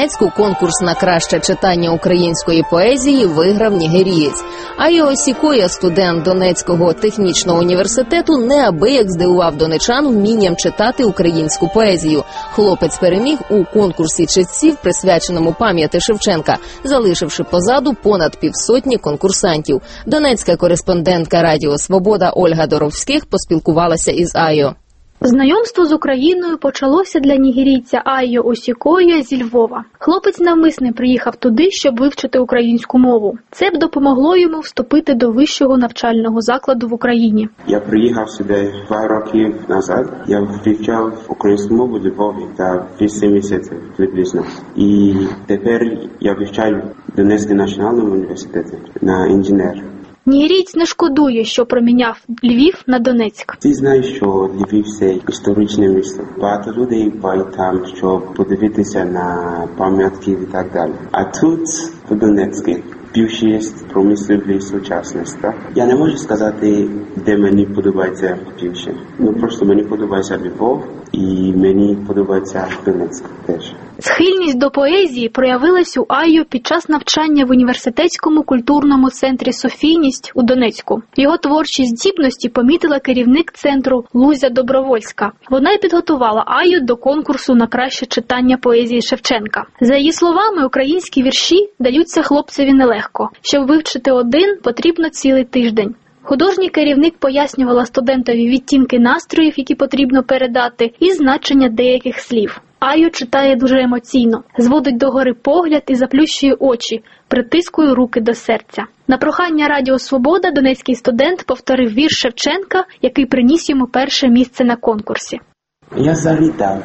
Донецьку конкурс на краще читання української поезії виграв нігерієць. Айо Сікоя, студент Донецького технічного університету, неабияк здивував донечан вмінням читати українську поезію. Хлопець переміг у конкурсі читців, присвяченому пам'яті Шевченка, залишивши позаду понад півсотні конкурсантів. Донецька кореспондентка Радіо Свобода Ольга Доровських поспілкувалася із Айо. Знайомство з Україною почалося для нігерійця Айо Осікоя зі Львова. Хлопець навмисне приїхав туди, щоб вивчити українську мову. Це б допомогло йому вступити до вищого навчального закладу в Україні. Я приїхав сюди 2 роки назад. Я вивчав українську мову в Львові та 8 місяців приблизно. І тепер я вивчаю в Донецькому національному університеті на інженер. Нігерієць не шкодує, що проміняв Львів на Донецьк. Ти знаєш, що Львів – це історичне місто. Багато людей бувають там, щоб подивитися на пам'ятки і так далі. А тут, в Донецьку, більшість промислової сучасності. Я не можу сказати, де мені подобається більше. Просто мені подобається Львов і мені подобається Донецьк теж. Схильність до поезії проявилась у Айо під час навчання в університетському культурному центрі «Софійність» у Донецьку. Його творчі здібності помітила керівник центру Лузя Добровольська. Вона й підготувала Айо до конкурсу на краще читання поезії Шевченка. За її словами, українські вірші даються хлопцеві нелегко. Щоб вивчити один, потрібно цілий тиждень. Художній керівник пояснювала студентові відтінки настроїв, які потрібно передати, і значення деяких слів. Айо читає дуже емоційно, зводить догори погляд і заплющує очі, притискує руки до серця. На прохання Радіо Свобода донецький студент повторив вірш Шевченка, який приніс йому перше місце на конкурсі. Я заридав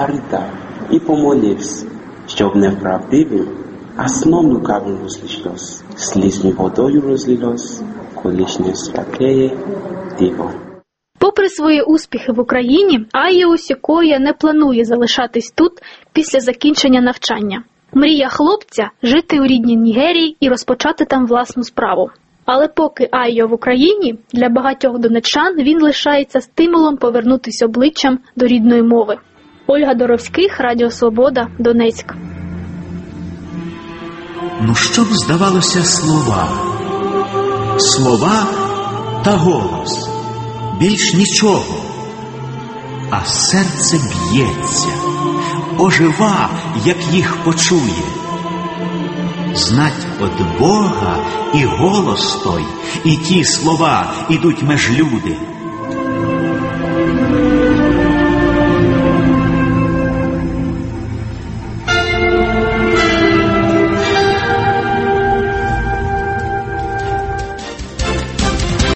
і помолився, щоб неправдивим, а сном лукавим розлилось, слізьми водою розлилось, колишнє святеє диво. Попри свої успіхи в Україні, Айо Осікоя не планує залишатись тут після закінчення навчання. Мрія хлопця – жити у рідній Нігерії і розпочати там власну справу. Але поки Айо в Україні, для багатьох донечан він лишається стимулом повернутися обличчям до рідної мови. Ольга Доровських, Радіо Свобода, Донецьк. Ну що б здавалося слова? Слова та голос. Більш нічого. А серце б'ється, ожива, як їх почує. Знать од Бога і голос той, і ті слова ідуть меж люди.